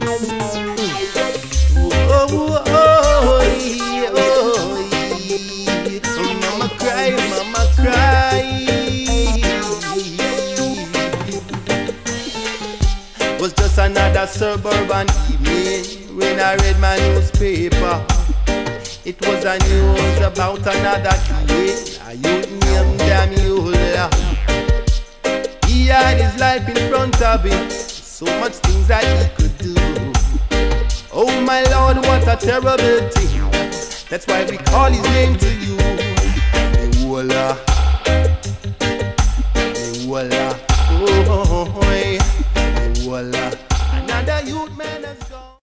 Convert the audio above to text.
Mama cry, mama cry. Was just another suburban evening when I read my newspaper. It was a news about another kid, a youth named Damiola. He had his life in front of him, so much things that he could do. Oh my Lord, what a terrible thing. That's why we call his name to you, Damiola.